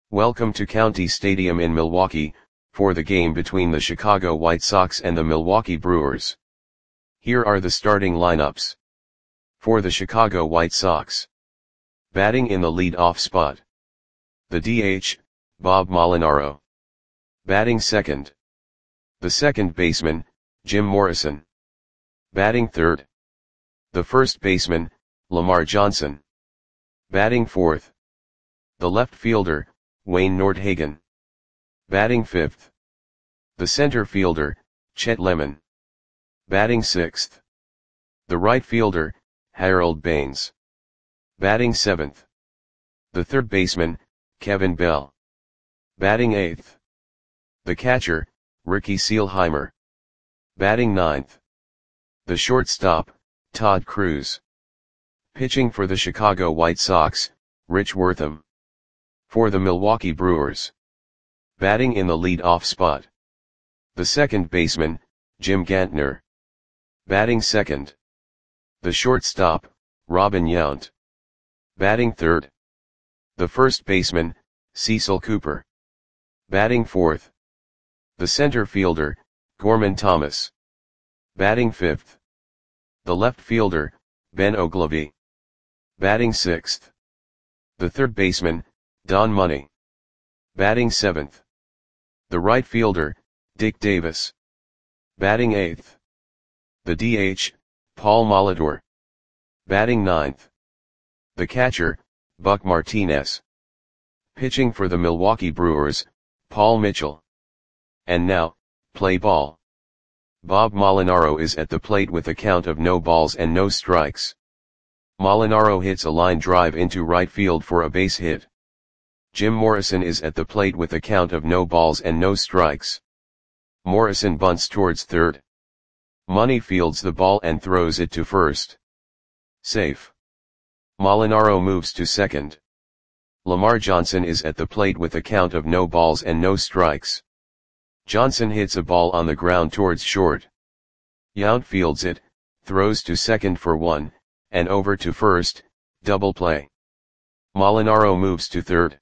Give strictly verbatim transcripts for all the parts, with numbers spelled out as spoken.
Welcome to County Stadium in Milwaukee, for the game between the Chicago White Sox and the Milwaukee Brewers. Here are the starting lineups. For the Chicago White Sox. Batting in the lead-off spot. The D H, Bob Molinaro. Batting second. The second baseman, Jim Morrison. Batting third. The first baseman, Lamar Johnson. Batting fourth. The left fielder, Wayne Nordhagen. Batting fifth. The center fielder, Chet Lemon. Batting sixth. The right fielder, Harold Baines. Batting seventh. The third baseman, Kevin Bell. Batting eighth. The catcher, Ricky Seelheimer. Batting ninth. The shortstop, Todd Cruz. Pitching for the Chicago White Sox, Rich Wortham. For the Milwaukee Brewers. Batting in the lead-off spot. The second baseman, Jim Gantner. Batting second. The shortstop, Robin Yount. Batting third. The first baseman, Cecil Cooper. Batting fourth. The center fielder, Gorman Thomas. Batting fifth. The left fielder, Ben Ogilvy. Batting sixth. The third baseman, Don Money. Batting seventh. The right fielder, Dick Davis. Batting eighth. The D H, Paul Molitor. Batting ninth. The catcher, Buck Martinez. Pitching for the Milwaukee Brewers, Paul Mitchell. And now, play ball. Bob Molinaro is at the plate with a count of no balls and no strikes. Molinaro hits a line drive into right field for a base hit. Jim Morrison is at the plate with a count of no balls and no strikes. Morrison bunts towards third. Money fields the ball and throws it to first. Safe. Molinaro moves to second. Lamar Johnson is at the plate with a count of no balls and no strikes. Johnson hits a ball on the ground towards short. Yount fields it, throws to second for one, and over to first, double play. Molinaro moves to third.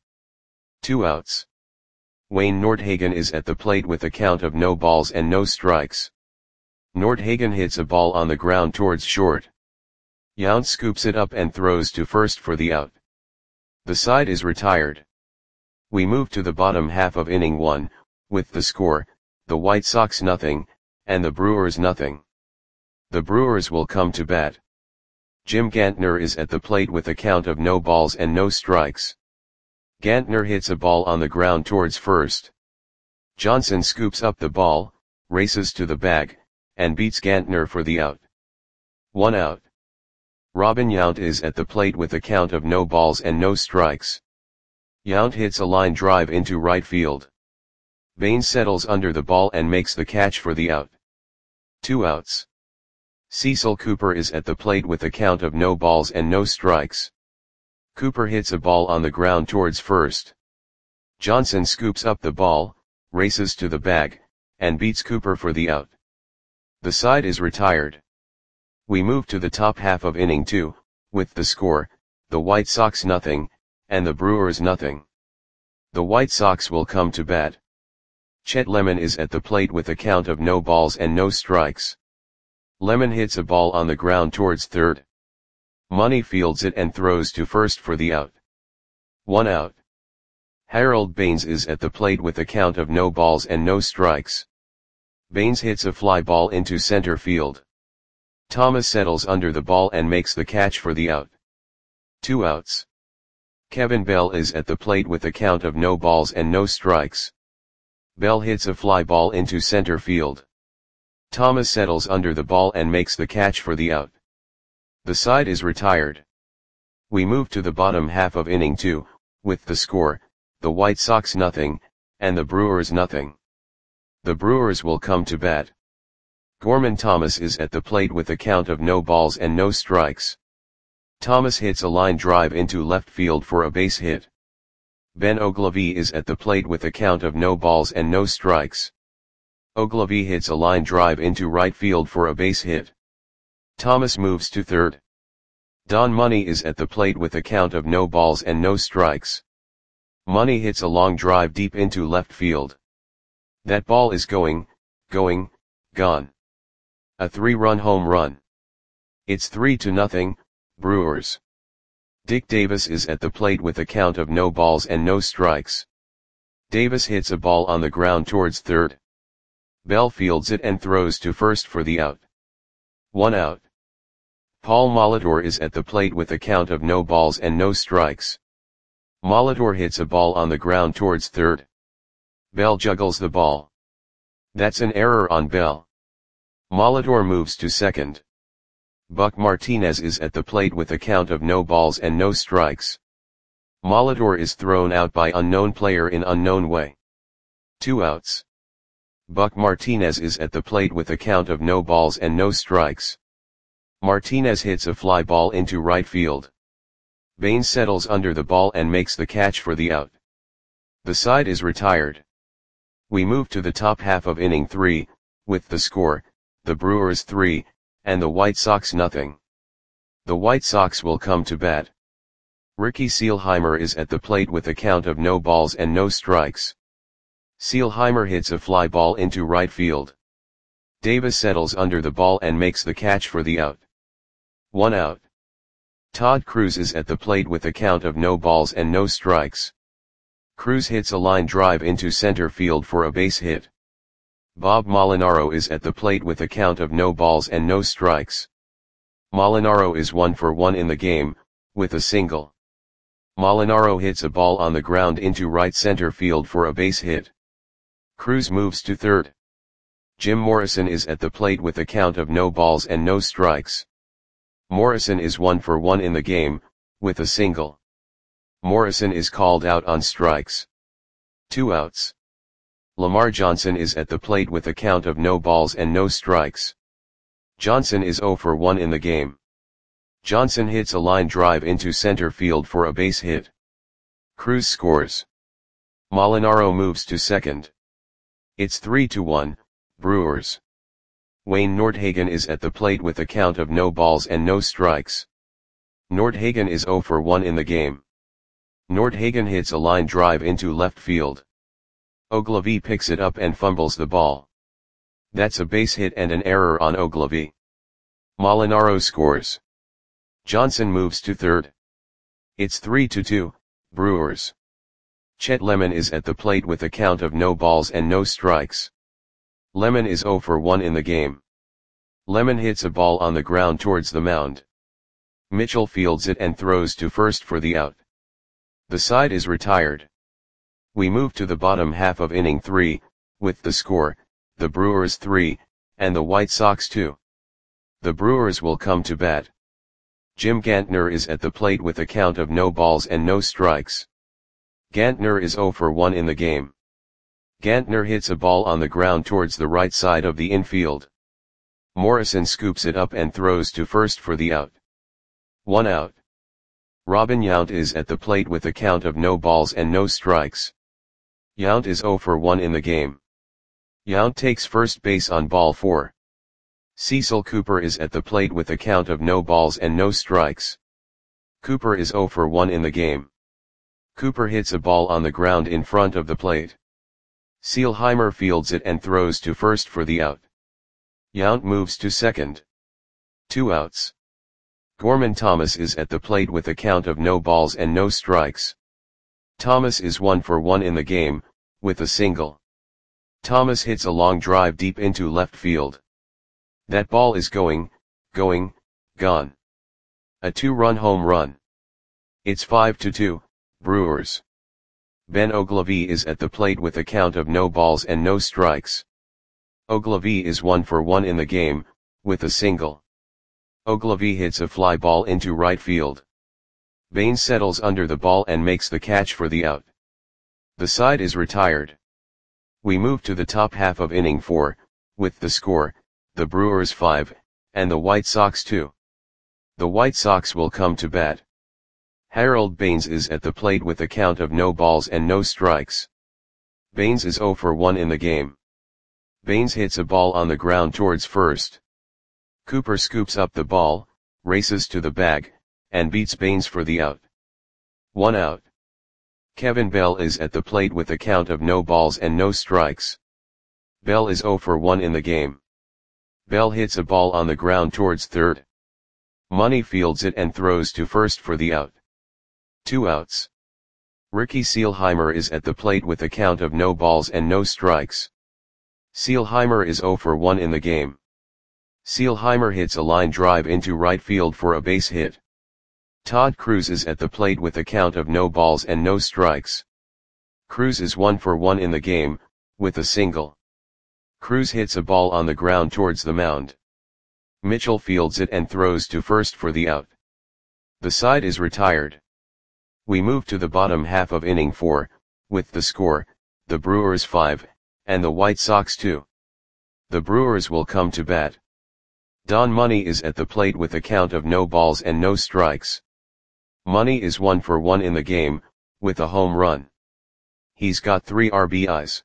Two outs. Wayne Nordhagen is at the plate with a count of no balls and no strikes. Nordhagen hits a ball on the ground towards short. Yount scoops it up and throws to first for the out. The side is retired. We move to the bottom half of inning one, with the score, the White Sox nothing, and the Brewers nothing. The Brewers will come to bat. Jim Gantner is at the plate with a count of no balls and no strikes. Gantner hits a ball on the ground towards first. Johnson scoops up the ball, races to the bag, and beats Gantner for the out. One out. Robin Yount is at the plate with a count of no balls and no strikes. Yount hits a line drive into right field. Baines settles under the ball and makes the catch for the out. Two outs. Cecil Cooper is at the plate with a count of no balls and no strikes. Cooper hits a ball on the ground towards first. Johnson scoops up the ball, races to the bag, and beats Cooper for the out. The side is retired. We move to the top half of inning two, with the score, the White Sox nothing, and the Brewers nothing. The White Sox will come to bat. Chet Lemon is at the plate with a count of no balls and no strikes. Lemon hits a ball on the ground towards third. Money fields it and throws to first for the out. One out. Harold Baines is at the plate with a count of no balls and no strikes. Baines hits a fly ball into center field. Thomas settles under the ball and makes the catch for the out. Two outs. Kevin Bell is at the plate with a count of no balls and no strikes. Bell hits a fly ball into center field. Thomas settles under the ball and makes the catch for the out. The side is retired. We move to the bottom half of inning two, with the score, the White Sox nothing, and the Brewers nothing. The Brewers will come to bat. Gorman Thomas is at the plate with a count of no balls and no strikes. Thomas hits a line drive into left field for a base hit. Ben Ogilvy is at the plate with a count of no balls and no strikes. Ogilvy hits a line drive into right field for a base hit. Thomas moves to third. Don Money is at the plate with a count of no balls and no strikes. Money hits a long drive deep into left field. That ball is going, going, gone. A three-run home run. It's three to nothing, Brewers. Dick Davis is at the plate with a count of no balls and no strikes. Davis hits a ball on the ground towards third. Bell fields it and throws to first for the out. One out. Paul Molitor is at the plate with a count of no balls and no strikes. Molitor hits a ball on the ground towards third. Bell juggles the ball. That's an error on Bell. Molitor moves to second. Buck Martinez is at the plate with a count of no balls and no strikes. Molitor is thrown out by unknown player in unknown way. Two outs. Buck Martinez is at the plate with a count of no balls and no strikes. Martinez hits a fly ball into right field. Baines settles under the ball and makes the catch for the out. The side is retired. We move to the top half of inning three, with the score, the Brewers three, and the White Sox nothing. The White Sox will come to bat. Ricky Seelheimer is at the plate with a count of no balls and no strikes. Seelheimer hits a fly ball into right field. Davis settles under the ball and makes the catch for the out. One out. Todd Cruz is at the plate with a count of no balls and no strikes. Cruz hits a line drive into center field for a base hit. Bob Molinaro is at the plate with a count of no balls and no strikes. Molinaro is one for one in the game, with a single. Molinaro hits a ball on the ground into right center field for a base hit. Cruz moves to third. Jim Morrison is at the plate with a count of no balls and no strikes. Morrison is one for one in the game, with a single. Morrison is called out on strikes. Two outs. Lamar Johnson is at the plate with a count of no balls and no strikes. Johnson is zero for one in the game. Johnson hits a line drive into center field for a base hit. Cruz scores. Molinaro moves to second. It's three to one, Brewers. Wayne Nordhagen is at the plate with a count of no balls and no strikes. Nordhagen is zero for one in the game. Nordhagen hits a line drive into left field. Ogilvie picks it up and fumbles the ball. That's a base hit and an error on Ogilvie. Molinaro scores. Johnson moves to third. It's three to two, Brewers. Chet Lemon is at the plate with a count of no balls and no strikes. Lemon is zero for one in the game. Lemon hits a ball on the ground towards the mound. Mitchell fields it and throws to first for the out. The side is retired. We move to the bottom half of inning three, with the score, the Brewers three, and the White Sox two. The Brewers will come to bat. Jim Gantner is at the plate with a count of no balls and no strikes. Gantner is zero for one in the game. Gantner hits a ball on the ground towards the right side of the infield. Morrison scoops it up and throws to first for the out. One out. Robin Yount is at the plate with a count of no balls and no strikes. Yount is zero for one in the game. Yount takes first base on ball four. Cecil Cooper is at the plate with a count of no balls and no strikes. Cooper is zero for one in the game. Cooper hits a ball on the ground in front of the plate. Seelheimer fields it and throws to first for the out. Yount moves to second. Two outs. Gorman Thomas is at the plate with a count of no balls and no strikes. Thomas is one for one in the game, with a single. Thomas hits a long drive deep into left field. That ball is going, going, gone. A two-run home run. It's five to two, Brewers. Ben Ogilvie is at the plate with a count of no balls and no strikes. Ogilvie is one for one in the game, with a single. Ogilvie hits a fly ball into right field. Baines settles under the ball and makes the catch for the out. The side is retired. We move to the top half of inning four, with the score, the Brewers five, and the White Sox two. The White Sox will come to bat. Harold Baines is at the plate with a count of no balls and no strikes. Baines is zero for one in the game. Baines hits a ball on the ground towards first. Cooper scoops up the ball, races to the bag, and beats Baines for the out. One out. Kevin Bell is at the plate with a count of no balls and no strikes. Bell is zero for one in the game. Bell hits a ball on the ground towards third. Money fields it and throws to first for the out. Two outs. Ricky Seelheimer is at the plate with a count of no balls and no strikes. Seelheimer is zero for one in the game. Seelheimer hits a line drive into right field for a base hit. Todd Cruz is at the plate with a count of no balls and no strikes. Cruz is one for one in the game, with a single. Cruz hits a ball on the ground towards the mound. Mitchell fields it and throws to first for the out. The side is retired. We move to the bottom half of inning four, with the score, the Brewers five, and the White Sox two. The Brewers will come to bat. Don Money is at the plate with a count of no balls and no strikes. Money is one for one in the game, with a home run. He's got three R B Is.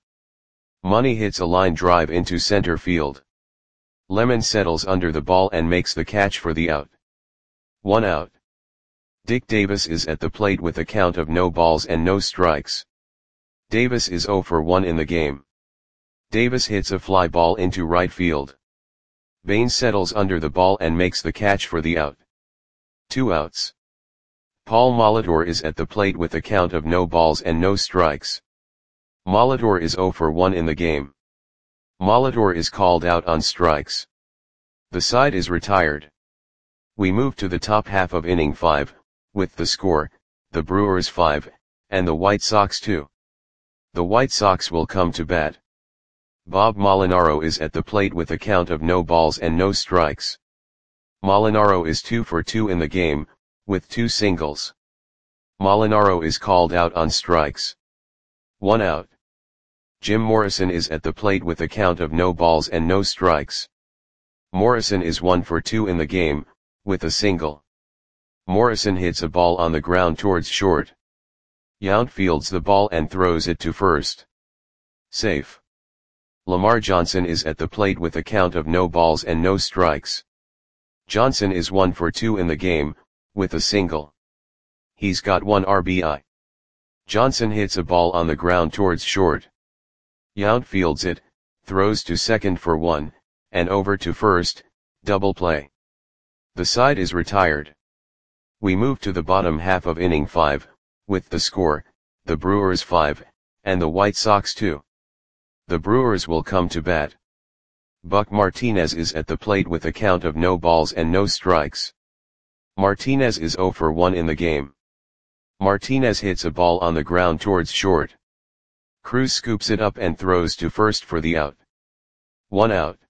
Money hits a line drive into center field. Lemon settles under the ball and makes the catch for the out. One out. Dick Davis is at the plate with a count of no balls and no strikes. Davis is zero for one in the game. Davis hits a fly ball into right field. Bain settles under the ball and makes the catch for the out. Two outs. Paul Molitor is at the plate with a count of no balls and no strikes. Molitor is zero for one in the game. Molitor is called out on strikes. The side is retired. We move to the top half of inning five, with the score, the Brewers five, and the White Sox two. The White Sox will come to bat. Bob Molinaro is at the plate with a count of no balls and no strikes. Molinaro is two for two in the game, with two singles. Molinaro is called out on strikes. One out. Jim Morrison is at the plate with a count of no balls and no strikes. Morrison is one for two in the game, with a single. Morrison hits a ball on the ground towards short. Yount fields the ball and throws it to first. Safe. Lamar Johnson is at the plate with a count of no balls and no strikes. Johnson is one for two in the game, with a single. He's got one R B I. Johnson hits a ball on the ground towards short. Yount fields it, throws to second for one, and over to first, double play. The side is retired. We move to the bottom half of inning five, with the score, the Brewers five, and the White Sox two. The Brewers will come to bat. Buck Martinez is at the plate with a count of no balls and no strikes. Martinez is zero for one in the game. Martinez hits a ball on the ground towards short. Cruz scoops it up and throws to first for the out. One out.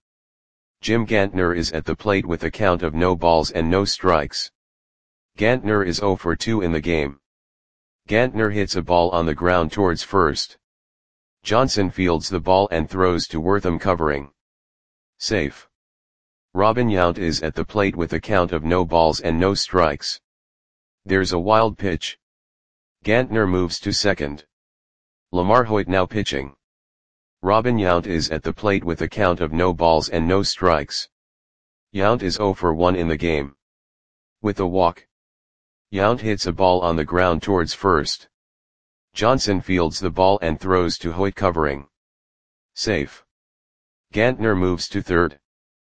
Jim Gantner is at the plate with a count of no balls and no strikes. Gantner is zero for two in the game. Gantner hits a ball on the ground towards first. Johnson fields the ball and throws to Wortham covering. Safe. Robin Yount is at the plate with a count of no balls and no strikes. There's a wild pitch. Gantner moves to second. Lamar Hoyt now pitching. Robin Yount is at the plate with a count of no balls and no strikes. Yount is zero for one in the game. With a walk. Yount hits a ball on the ground towards first. Johnson fields the ball and throws to Hoyt covering. Safe. Gantner moves to third.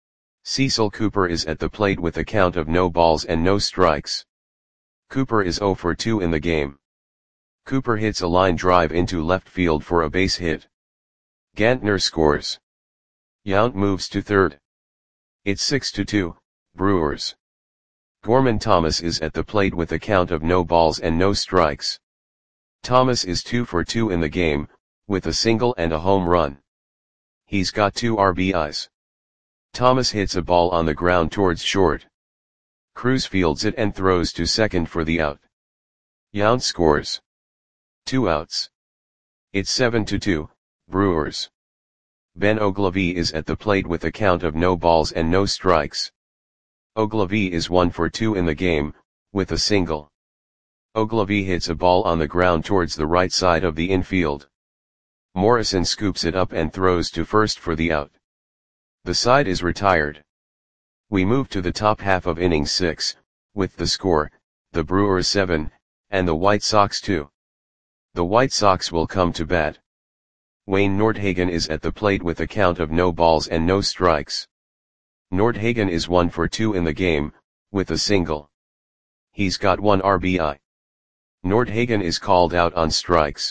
Cecil Cooper is at the plate with a count of no balls and no strikes. Cooper is zero for two in the game. Cooper hits a line drive into left field for a base hit. Gantner scores. Yount moves to third. It's six to two, Brewers. Gorman Thomas is at the plate with a count of no balls and no strikes. Thomas is two for two in the game, with a single and a home run. He's got two R B Is. Thomas hits a ball on the ground towards short. Cruz fields it and throws to second for the out. Yount scores. Two outs. It's seven to two, Brewers. Ben Ogilvie is at the plate with a count of no balls and no strikes. Ogilvie is one for two in the game, with a single. Ogilvie hits a ball on the ground towards the right side of the infield. Morrison scoops it up and throws to first for the out. The side is retired. We move to the top half of inning six, with the score, the Brewers seven, and the White Sox two. The White Sox will come to bat. Wayne Nordhagen is at the plate with a count of no balls and no strikes. Nordhagen is one for two in the game, with a single. He's got one R B I. Nordhagen is called out on strikes.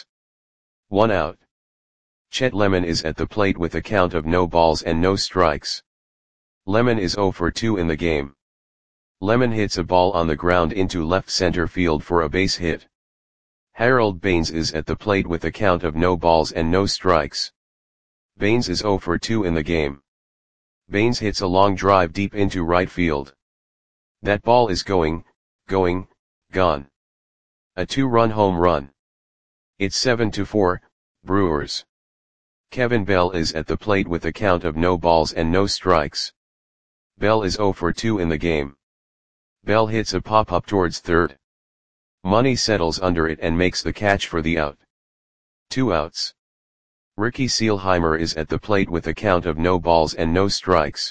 One out. Chet Lemon is at the plate with a count of no balls and no strikes. Lemon is zero for two in the game. Lemon hits a ball on the ground into left center field for a base hit. Harold Baines is at the plate with a count of no balls and no strikes. Baines is zero for two in the game. Baines hits a long drive deep into right field. That ball is going, going, gone. A two-run home run. It's seven to four, Brewers. Kevin Bell is at the plate with a count of no balls and no strikes. Bell is zero for two in the game. Bell hits a pop-up towards third. Money settles under it and makes the catch for the out. Two outs. Ricky Seelheimer is at the plate with a count of no balls and no strikes.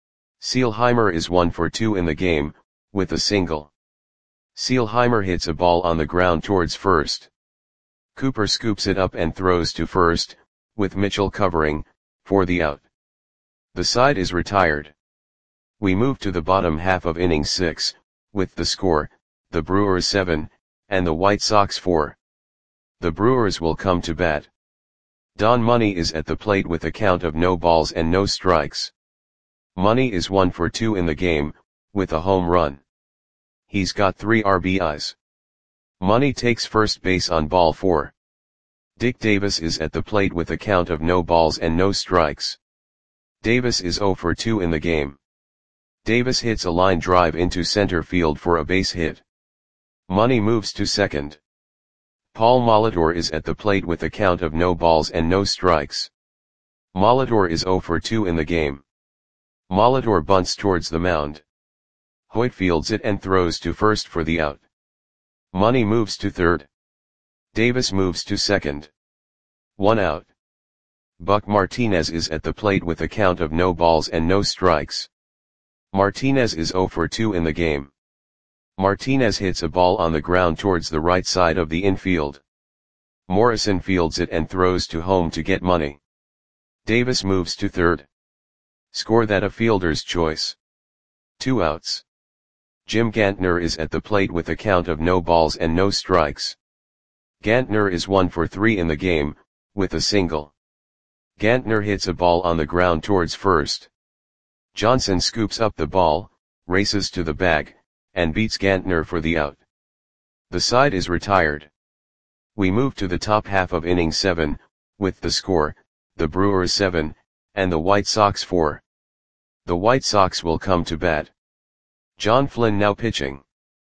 Seelheimer is one for two in the game, with a single. Seelheimer hits a ball on the ground towards first. Cooper scoops it up and throws to first, with Mitchell covering, for the out. The side is retired. We move to the bottom half of inning six, with the score, the Brewers seven, and the White Sox four. The Brewers will come to bat. Don Money is at the plate with a count of no balls and no strikes. Money is one for two in the game, with a home run. He's got three R B Is. Money takes first base on ball four. Dick Davis is at the plate with a count of no balls and no strikes. Davis is zero for two in the game. Davis hits a line drive into center field for a base hit. Money moves to second. Paul Molitor is at the plate with a count of no balls and no strikes. Molitor is zero for two in the game. Molitor bunts towards the mound. Hoyt fields it and throws to first for the out. Money moves to third. Davis moves to second. One out. Buck Martinez is at the plate with a count of no balls and no strikes. Martinez is zero for two in the game. Martinez hits a ball on the ground towards the right side of the infield. Morrison fields it and throws to home to get Money. Davis moves to third. Score that a fielder's choice. Two outs. Jim Gantner is at the plate with a count of no balls and no strikes. Gantner is one for three in the game, with a single. Gantner hits a ball on the ground towards first. Johnson scoops up the ball, races to the bag, and beats Gantner for the out. The side is retired. We move to the top half of inning seven, with the score, the Brewers seven, and the White Sox four. The White Sox will come to bat. John Flynn now pitching.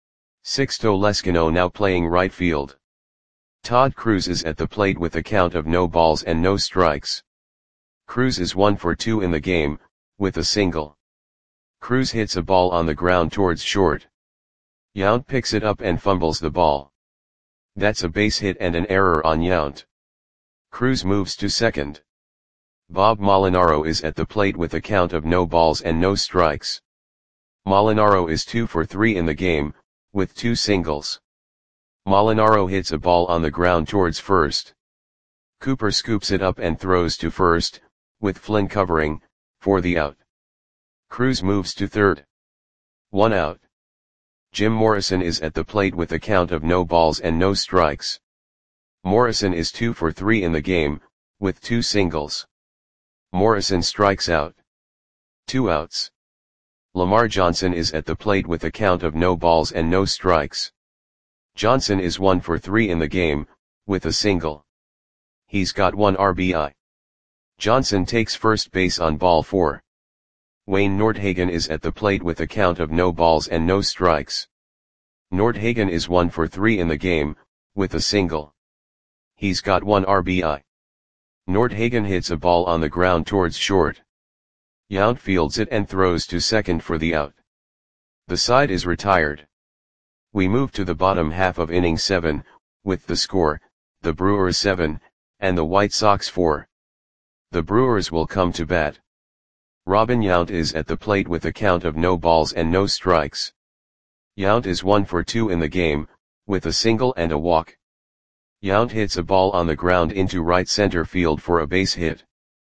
Sixto Lescano now playing right field. Todd Cruz is at the plate with a count of no balls and no strikes. Cruz is one for two in the game, with a single. Cruz hits a ball on the ground towards short. Yount picks it up and fumbles the ball. That's a base hit and an error on Yount. Cruz moves to second. Bob Molinaro is at the plate with a count of no balls and no strikes. Molinaro is two for three in the game, with two singles. Molinaro hits a ball on the ground towards first. Cooper scoops it up and throws to first, with Flynn covering, for the out. Cruz moves to third. One out. Jim Morrison is at the plate with a count of no balls and no strikes. Morrison is two for three in the game, with two singles. Morrison strikes out. Two outs. Lamar Johnson is at the plate with a count of no balls and no strikes. Johnson is one for three in the game, with a single. He's got one R B I. Johnson takes first base on ball four. Wayne Nordhagen is at the plate with a count of no balls and no strikes. Nordhagen is one for three in the game, with a single. He's got one R B I. Nordhagen hits a ball on the ground towards short. Yount fields it and throws to second for the out. The side is retired. We move to the bottom half of inning seven, with the score, the Brewers seven, and the White Sox four. The Brewers will come to bat. Robin Yount is at the plate with a count of no balls and no strikes. Yount is one for two in the game, with a single and a walk. Yount hits a ball on the ground into right center field for a base hit.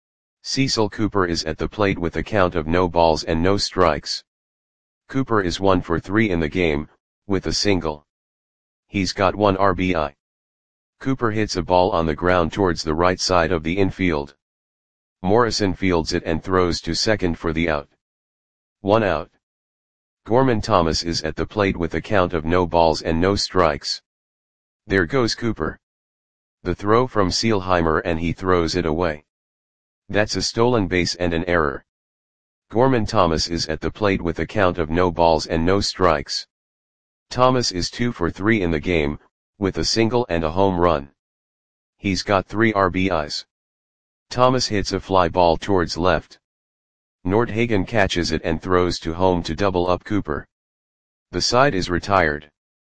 Cecil Cooper is at the plate with a count of no balls and no strikes. Cooper is one for three in the game, with a single. He's got one R B I. Cooper hits a ball on the ground towards the right side of the infield. Morrison fields it and throws to second for the out. One out. Gorman Thomas is at the plate with a count of no balls and no strikes. There goes Cooper. The throw from Seelheimer and he throws it away. That's a stolen base and an error. Gorman Thomas is at the plate with a count of no balls and no strikes. Thomas is two for three in the game, with a single and a home run. He's got three R B Is. Thomas hits a fly ball towards left. Nordhagen catches it and throws to home to double up Cooper. The side is retired.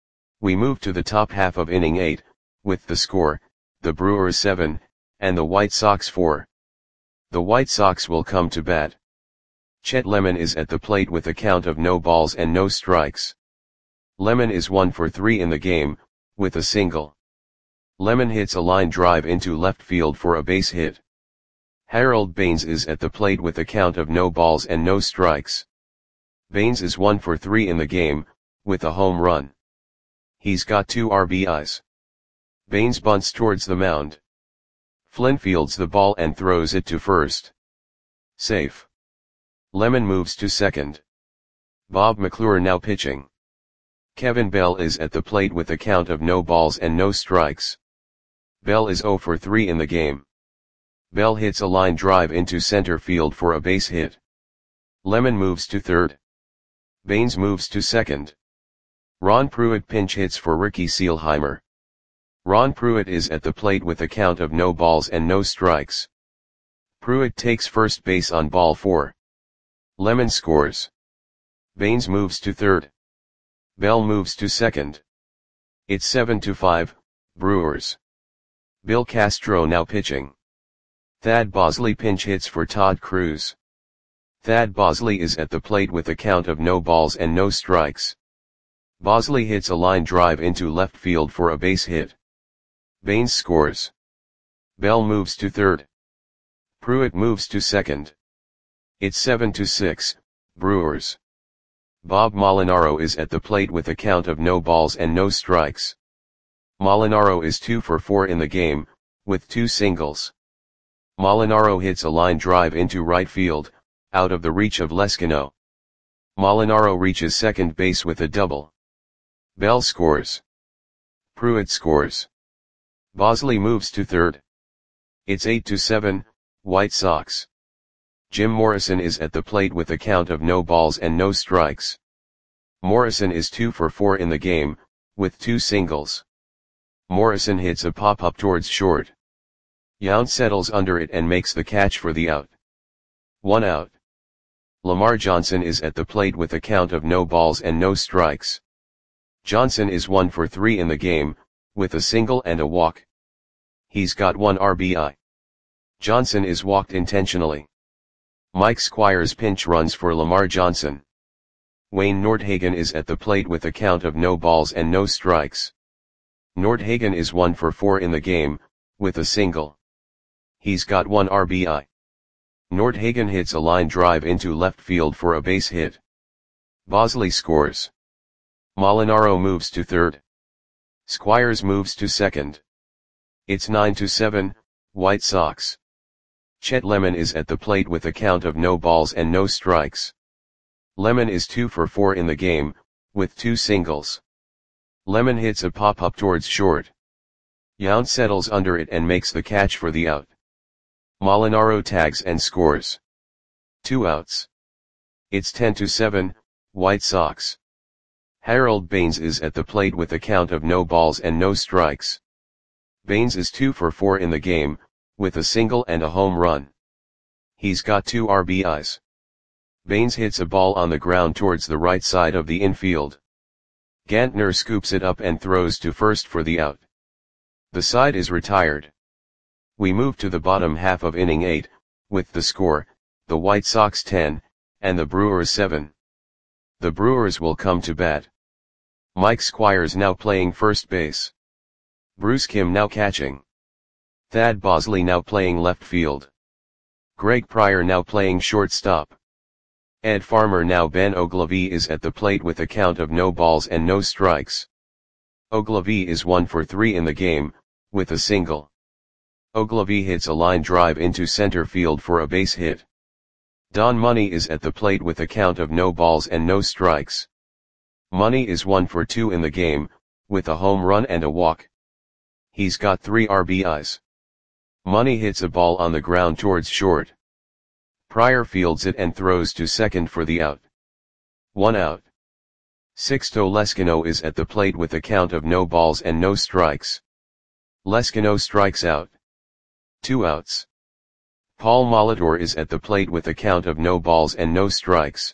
We move to the top half of inning eight, with the score, the Brewers seven, and the White Sox four. The White Sox will come to bat. Chet Lemon is at the plate with a count of no balls and no strikes. Lemon is one for three in the game, with a single. Lemon hits a line drive into left field for a base hit. Harold Baines is at the plate with a count of no balls and no strikes. Baines is one for three in the game, with a home run. He's got two R B Is. Baines bunts towards the mound. Flynn fields the ball and throws it to first. Safe. Lemon moves to second. Bob McClure now pitching. Kevin Bell is at the plate with a count of no balls and no strikes. Bell is zero for three in the game. Bell hits a line drive into center field for a base hit. Lemon moves to third. Baines moves to second. Ron Pruitt pinch hits for Ricky Seelheimer. Ron Pruitt is at the plate with a count of no balls and no strikes. Pruitt takes first base on ball four. Lemon scores. Baines moves to third. Bell moves to second. It's seven to five, Brewers. Bill Castro now pitching. Thad Bosley pinch hits for Todd Cruz. Thad Bosley is at the plate with a count of no balls and no strikes. Bosley hits a line drive into left field for a base hit. Baines scores. Bell moves to third. Pruitt moves to second. It's seven to six, Brewers. Bob Molinaro is at the plate with a count of no balls and no strikes. Molinaro is two for four in the game, with two singles. Molinaro hits a line drive into right field, out of the reach of Lescano. Molinaro reaches second base with a double. Bell scores. Pruitt scores. Bosley moves to third. It's eight to seven, White Sox. Jim Morrison is at the plate with a count of no balls and no strikes. Morrison is two for four in the game, with two singles. Morrison hits a pop-up towards short. Yount settles under it and makes the catch for the out. One out. Lamar Johnson is at the plate with a count of no balls and no strikes. Johnson is one for three in the game, with a single and a walk. He's got one R B I. Johnson is walked intentionally. Mike Squires pinch runs for Lamar Johnson. Wayne Nordhagen is at the plate with a count of no balls and no strikes. Nordhagen is one for four in the game, with a single. He's got one R B I. Nordhagen hits a line drive into left field for a base hit. Bosley scores. Molinaro moves to third. Squires moves to second. It's nine to seven, White Sox. Chet Lemon is at the plate with a count of no balls and no strikes. Lemon is two for four in the game, with two singles. Lemon hits a pop-up towards short. Yount settles under it and makes the catch for the out. Molinaro tags and scores. Two outs. It's ten to seven, White Sox. Harold Baines is at the plate with a count of no balls and no strikes. Baines is two for four in the game, with a single and a home run. He's got two R B Is. Baines hits a ball on the ground towards the right side of the infield. Gantner scoops it up and throws to first for the out. The side is retired. We move to the bottom half of inning eight, with the score, the White Sox ten, and the Brewers seven. The Brewers will come to bat. Mike Squires now playing first base. Bruce Kim now catching. Thad Bosley now playing left field. Greg Pryor now playing shortstop. Ed Farmer now. Ben Ogilvie is at the plate with a count of no balls and no strikes. Ogilvie is one for three in the game, with a single. Ogilvie hits a line drive into center field for a base hit. Don Money is at the plate with a count of no balls and no strikes. Money is one for two in the game, with a home run and a walk. He's got three R B Is. Money hits a ball on the ground towards short. Pryor fields it and throws to second for the out. One out. Sixto Leskino is at the plate with a count of no balls and no strikes. Leskino strikes out. Two outs. Paul Molitor is at the plate with a count of no balls and no strikes.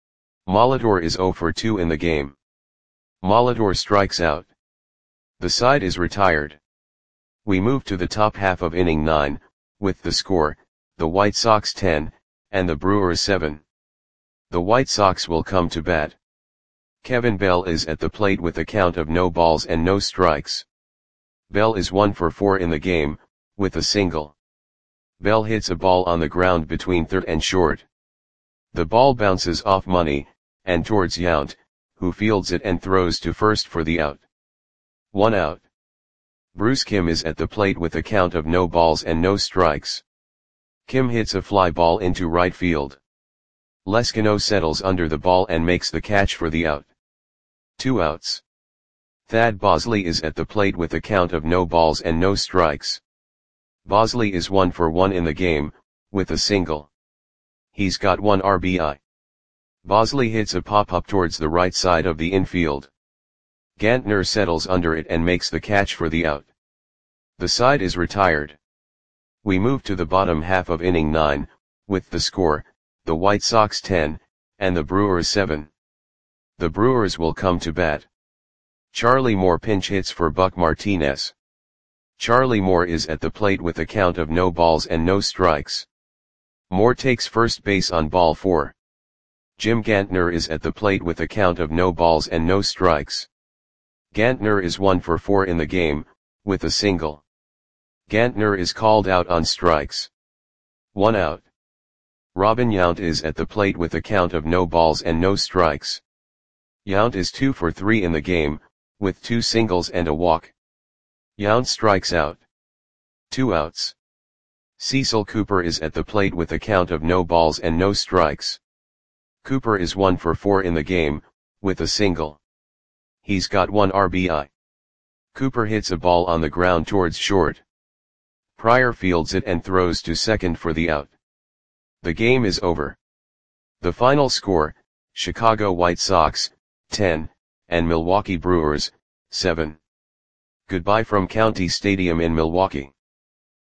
Molitor is zero for two in the game. Molitor strikes out. The side is retired. We move to the top half of inning nine, with the score, the White Sox ten, and the Brewers seven. The White Sox will come to bat. Kevin Bell is at the plate with a count of no balls and no strikes. Bell is one for four in the game, with a single. Bell hits a ball on the ground between third and short. The ball bounces off Money, and towards Yount, who fields it and throws to first for the out. One out. Bruce Kim is at the plate with a count of no balls and no strikes. Kim hits a fly ball into right field. Leskino settles under the ball and makes the catch for the out. Two outs. Thad Bosley is at the plate with a count of no balls and no strikes. Bosley is one for one in the game, with a single. He's got one R B I. Bosley hits a pop-up towards the right side of the infield. Gantner settles under it and makes the catch for the out. The side is retired. We move to the bottom half of inning nine, with the score, the White Sox ten, and the Brewers seven. The Brewers will come to bat. Charlie Moore pinch hits for Buck Martinez. Charlie Moore is at the plate with a count of no balls and no strikes. Moore takes first base on ball four. Jim Gantner is at the plate with a count of no balls and no strikes. Gantner is one for four in the game, with a single. Gantner is called out on strikes. One out. Robin Yount is at the plate with a count of no balls and no strikes. Yount is two for three in the game, with two singles and a walk. Yount strikes out. Two outs. Cecil Cooper is at the plate with a count of no balls and no strikes. Cooper is one for four in the game, with a single. He's got one R B I. Cooper hits a ball on the ground towards short. Pryor fields it and throws to second for the out. The game is over. The final score, Chicago White Sox, ten, and Milwaukee Brewers, seven. Goodbye from County Stadium in Milwaukee.